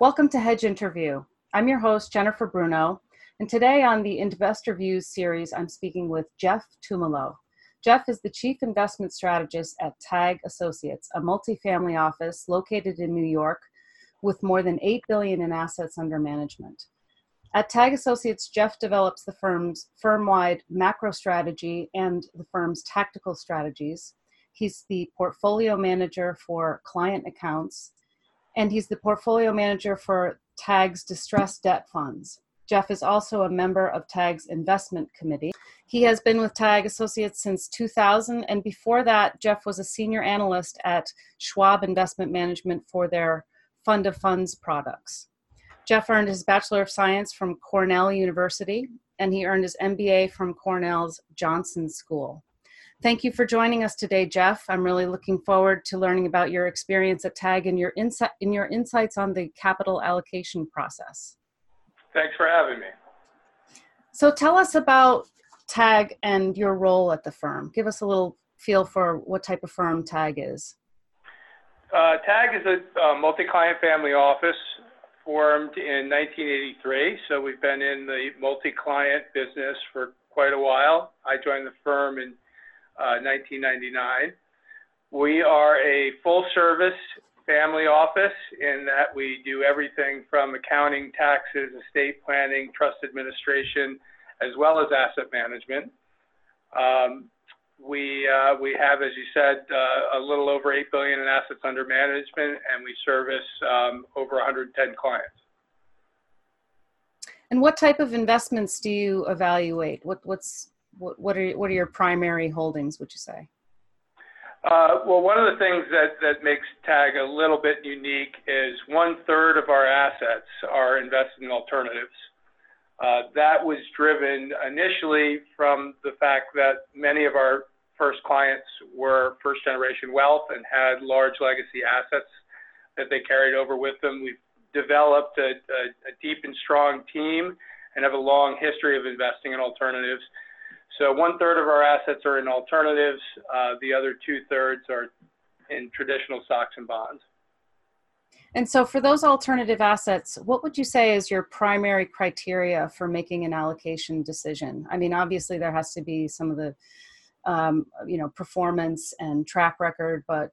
Welcome to Hedge Interview. I'm your host, Jennifer Bruno, and today on the Investor Views series, I'm speaking with Jeff Tumolo. Jeff is the Chief Investment Strategist at TAG Associates, a multifamily office located in New York with more than $8 billion in assets under management. At TAG Associates, Jeff develops the firm's firm-wide macro strategy and the firm's tactical strategies. He's the portfolio manager for client accounts, and he's the portfolio manager for TAG's distressed debt funds. Jeff is also a member of TAG's investment committee. He has been with TAG Associates since 2000, and before that, Jeff was a senior analyst at Schwab Investment Management for their fund of funds products. Jeff earned his Bachelor of Science from Cornell University, and he earned his MBA from Cornell's Johnson School. Thank you for joining us today, Jeff. I'm really looking forward to learning about your experience at TAG and your insights on the capital allocation process. Thanks for having me. So tell us about TAG and your role at the firm. Give us a little feel for what type of firm TAG is. TAG is a multi-client family office formed in 1983. So we've been in the multi-client business for quite a while. I joined the firm in 1999. We are a full-service family office in that we do everything from accounting, taxes, estate planning, trust administration, as well as asset management. We have, as you said, a little over $8 billion in assets under management, and we service over 110 clients. And what type of investments do you evaluate? What are your primary holdings, would you say? Well, one of the things that makes TAG a little bit unique is 1/3 of our assets are invested in alternatives. That was driven initially from the fact that many of our first clients were first-generation wealth and had large legacy assets that they carried over with them. We've developed a deep and strong team and have a long history of investing in alternatives. So 1/3 of our assets are in alternatives. The other 2/3 are in traditional stocks and bonds. And so for those alternative assets, what would you say is your primary criteria for making an allocation decision? I mean, obviously there has to be some of the, performance and track record, but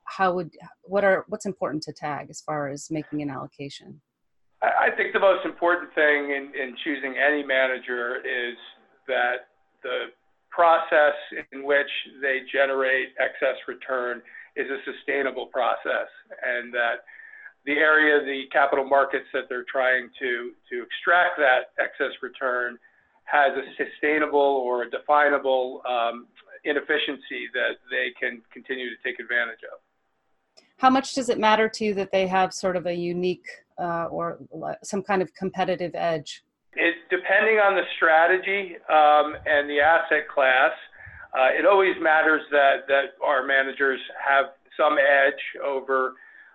what's important to TAG as far as making an allocation? I think the most important thing in choosing any manager is that the process in which they generate excess return is a sustainable process, and that the area, the capital markets that they're trying to extract that excess return has a sustainable or a definable inefficiency that they can continue to take advantage of. How much does it matter to you that they have sort of a unique or some kind of competitive edge? Depending on the strategy and the asset class, it always matters that our managers have some edge over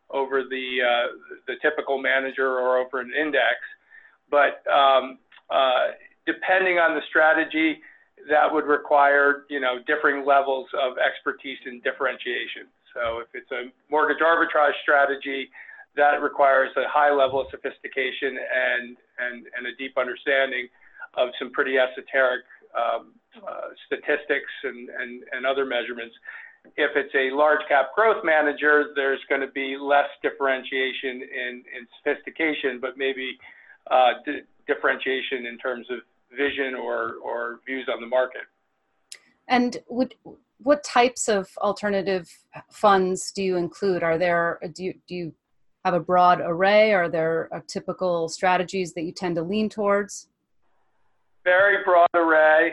the typical manager or over an index. But depending on the strategy, that would require differing levels of expertise and differentiation. So if it's a mortgage arbitrage strategy, that requires a high level of sophistication and a deep understanding of some pretty esoteric statistics and other measurements. If it's a large cap growth manager, there's going to be less differentiation in sophistication, but maybe differentiation in terms of vision or views on the market. And what types of alternative funds do you include? Do you have a broad array? Are there typical strategies that you tend to lean towards? Very broad array.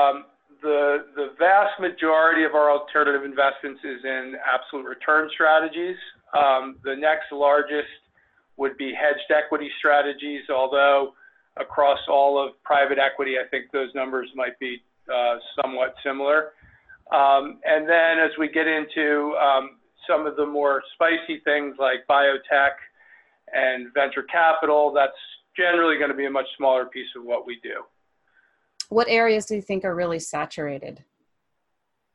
The vast majority of our alternative investments is in absolute return strategies. The next largest would be hedged equity strategies, although across all of private equity, I think those numbers might be somewhat similar. And then as we get into some of the more spicy things like biotech and venture capital, that's generally going to be a much smaller piece of what we do. What areas do you think are really saturated?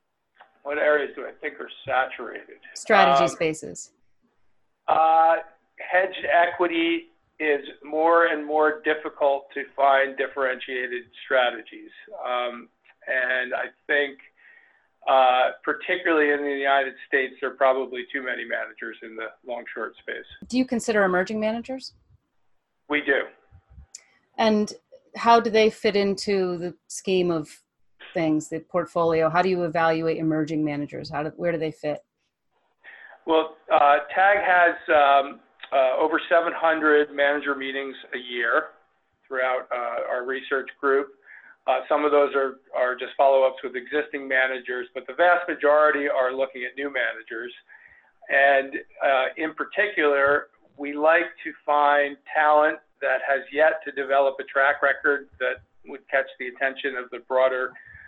What areas do I think are saturated? Strategy spaces. hedged equity is more and more difficult to find differentiated strategies. And I think, particularly in the United States, there are probably too many managers in the long-short space. Do you consider emerging managers? We do. And how do they fit into the scheme of things, the portfolio? How do you evaluate emerging managers? Where do they fit? Well, TAG has over 700 manager meetings a year throughout our research group. Some of those are just follow-ups with existing managers, but the vast majority are looking at new managers. And in particular, we like to find talent that has yet to develop a track record that would catch the attention of the broader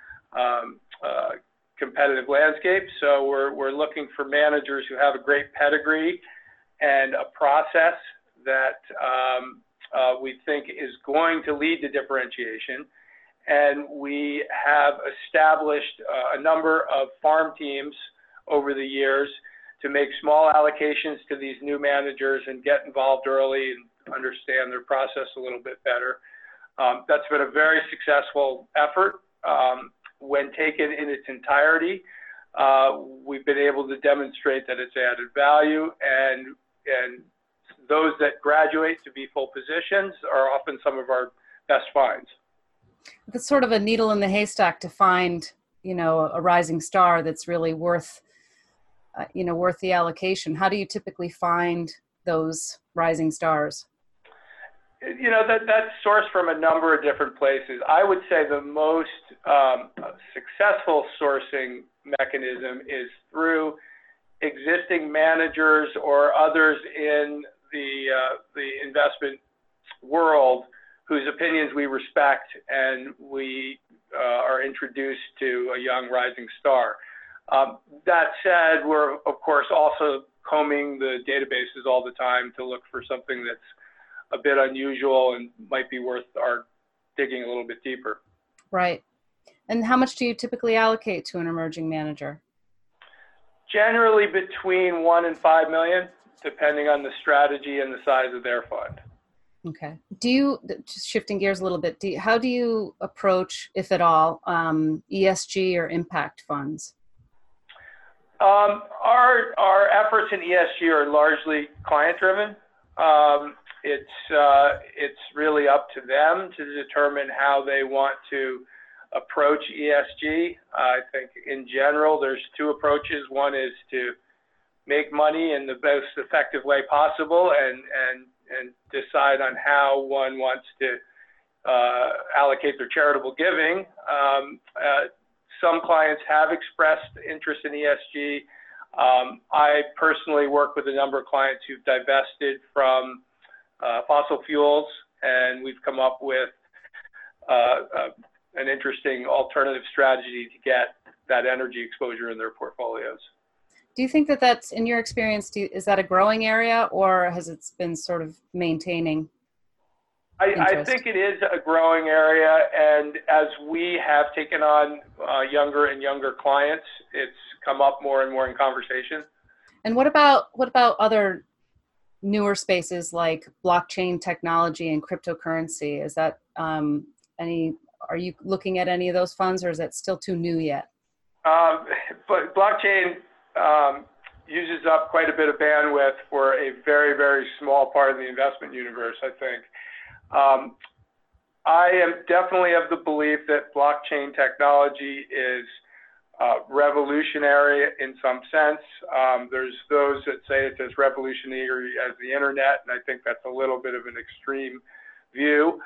competitive landscape. So we're looking for managers who have a great pedigree and a process that we think is going to lead to differentiation. And we have established a number of farm teams over the years to make small allocations to these new managers and get involved early and understand their process a little bit better. That's been a very successful effort. When taken in its entirety, we've been able to demonstrate that it's added value, and those that graduate to be full positions are often some of our best finds. That's sort of a needle in the haystack to find, a rising star that's really worth the allocation. How do you typically find those rising stars? That's sourced from a number of different places. I would say the most successful sourcing mechanism is through existing managers or others in the investment world whose opinions we respect, and we are introduced to a young rising star. That said, we're, of course, also combing the databases all the time to look for something that's a bit unusual and might be worth our digging a little bit deeper. Right. And how much do you typically allocate to an emerging manager? Generally between $1 and $5 million, depending on the strategy and the size of their fund. Okay. Do you, just shifting gears a little bit, how do you approach, if at all, ESG or impact funds? Our efforts in ESG are largely client-driven. It's really up to them to determine how they want to approach ESG. I think in general, there's two approaches. One is to make money in the most effective way possible and decide on how one wants to allocate their charitable giving. Some clients have expressed interest in ESG. I personally work with a number of clients who've divested from fossil fuels, and we've come up with an interesting alternative strategy to get that energy exposure in their portfolios. Do you think that that's, in your experience, is that a growing area, or has it been sort of maintaining? I think it is a growing area, and as we have taken on younger and younger clients, it's come up more and more in conversation. And what about other newer spaces like blockchain technology and cryptocurrency? Is that are you looking at any of those funds, or is that still too new yet? But blockchain uses up quite a bit of bandwidth for a very, very small part of the investment universe, I think. I am definitely of the belief that blockchain technology is revolutionary in some sense. There's those that say it's as revolutionary as the internet, and I think that's a little bit of an extreme view.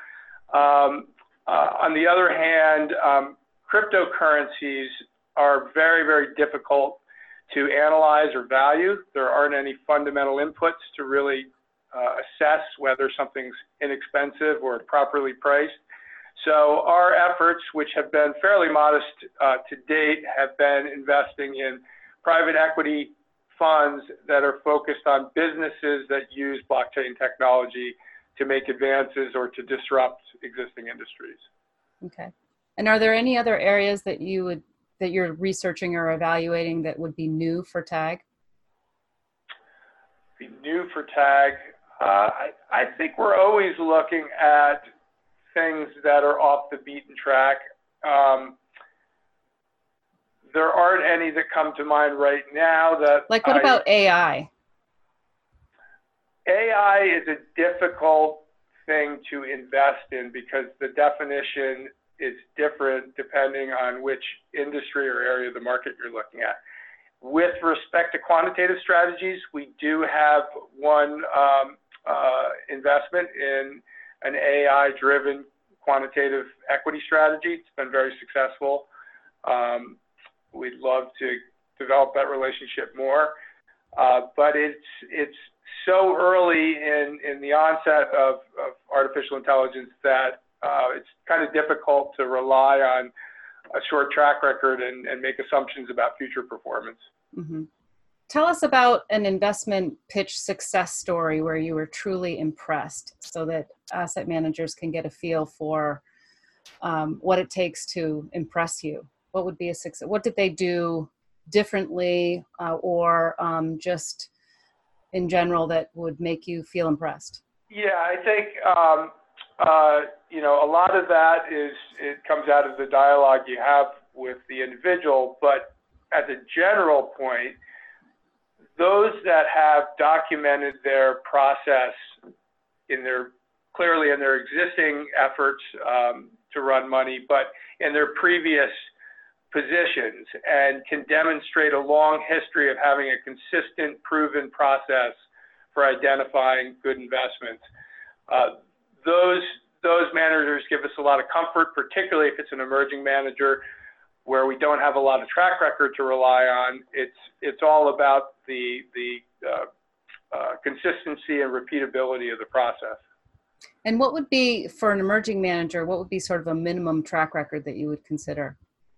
On the other hand, cryptocurrencies are very, very difficult to analyze or value. There aren't any fundamental inputs to really assess whether something's inexpensive or properly priced. So our efforts, which have been fairly modest to date, have been investing in private equity funds that are focused on businesses that use blockchain technology to make advances or to disrupt existing industries. Okay. And are there any other areas that you're researching or evaluating that would be new for TAG? be new for TAG. I think we're always looking at things that are off the beaten track. There aren't any that come to mind right now. Like, what about AI? AI is a difficult thing to invest in because the definition is different depending on which industry or area of the market you're looking at. With respect to quantitative strategies, we do have one investment in an AI-driven quantitative equity strategy. It's been very successful. We'd love to develop that relationship more, but it's so early in the onset of artificial intelligence that it's kind of difficult to rely on a short track record and make assumptions about future performance. Mm-hmm. Tell us about an investment pitch success story where you were truly impressed so that asset managers can get a feel for what it takes to impress you. What would be a success? What did they do differently or just in general that would make you feel impressed? Yeah, I think, a lot of that it comes out of the dialogue you have with the individual, but as a general point, those that have documented their process clearly in their existing efforts to run money, but in their previous positions and can demonstrate a long history of having a consistent, proven process for identifying good investments. Those managers give us a lot of comfort, particularly if it's an emerging manager where we don't have a lot of track record to rely on. It's all about the consistency and repeatability of the process. And what would be, for an emerging manager, what would be sort of a minimum track record that you would consider?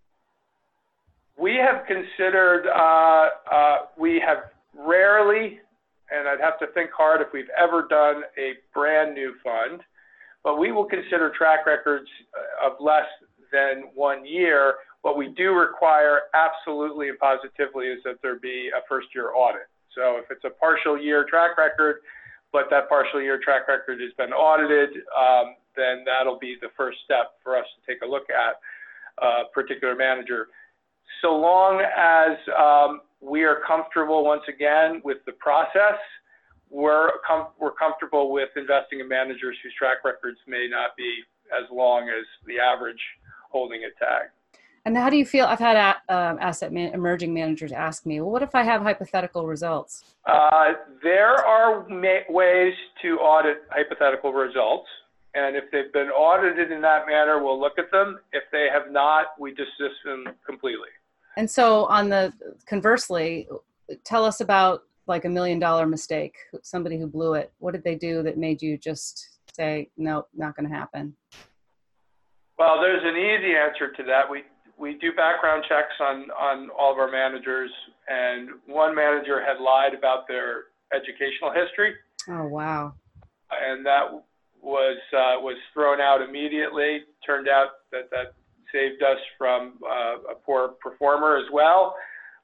We have considered, we have rarely, and I'd have to think hard if we've ever done a brand new fund, but we will consider track records of less than 1 year. What we do require absolutely and positively is that there be a first-year audit. So if it's a partial year track record, but that partial year track record has been audited, then that'll be the first step for us to take a look at a particular manager. So long as we are comfortable, once again, with the process, we're comfortable with investing in managers whose track records may not be as long as the average holding at TAG. And how do you feel? I've had emerging managers ask me, well, what if I have hypothetical results? There are ways to audit hypothetical results. And if they've been audited in that manner, we'll look at them. If they have not, we dismiss them completely. And so conversely, tell us about like $1 million mistake, somebody who blew it. What did they do that made you just say, no, not going to happen? Well, there's an easy answer to that. We do background checks on all of our managers, and one manager had lied about their educational history. Oh, wow. And that was thrown out immediately. Turned out that saved us from a poor performer as well.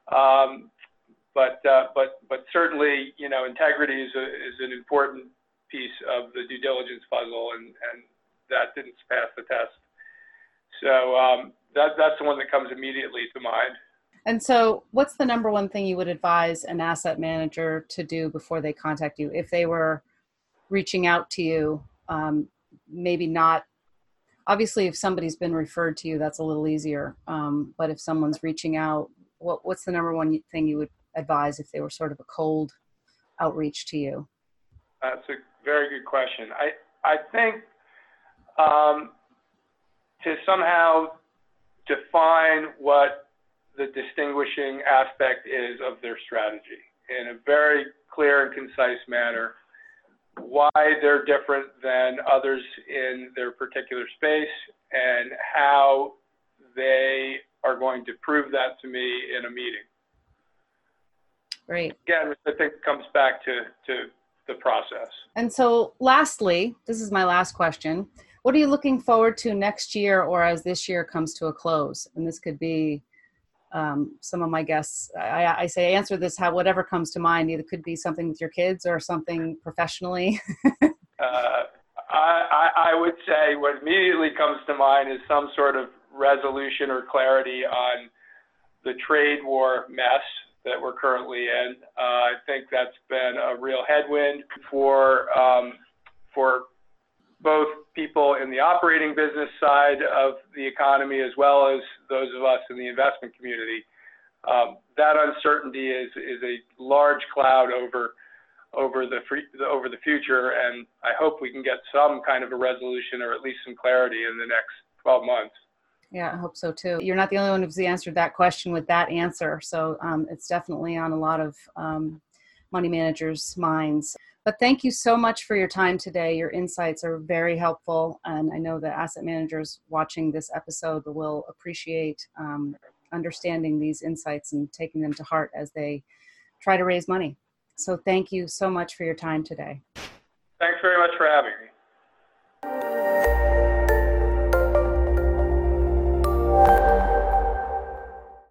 But certainly, integrity is an important piece of the due diligence puzzle, and that didn't pass the test. So that's the one that comes immediately to mind. And so what's the number one thing you would advise an asset manager to do before they contact you? If they were reaching out to you, maybe not, obviously if somebody's been referred to you, that's a little easier. But if someone's reaching out, what's the number one thing you would advise if they were sort of a cold outreach to you? That's a very good question. I think to somehow define what the distinguishing aspect is of their strategy in a very clear and concise manner, why they're different than others in their particular space, and how they are going to prove that to me in a meeting. Great. Again, I think it comes back to the process. And so lastly, this is my last question. What are you looking forward to next year or as this year comes to a close? And this could be some of my guests, I say answer this whatever comes to mind. Either could be something with your kids or something professionally. I would say what immediately comes to mind is some sort of resolution or clarity on the trade war mess that we're currently in. I think that's been a real headwind for both people in the operating business side of the economy as well as those of us in the investment community. That uncertainty is a large cloud over the future, and I hope we can get some kind of a resolution or at least some clarity in the next 12 months. Yeah, I hope so too. You're not the only one who's answered that question with that answer. So it's definitely on a lot of money managers' minds. But thank you so much for your time today. Your insights are very helpful. And I know that asset managers watching this episode will appreciate understanding these insights and taking them to heart as they try to raise money. So thank you so much for your time today. Thanks very much for having me.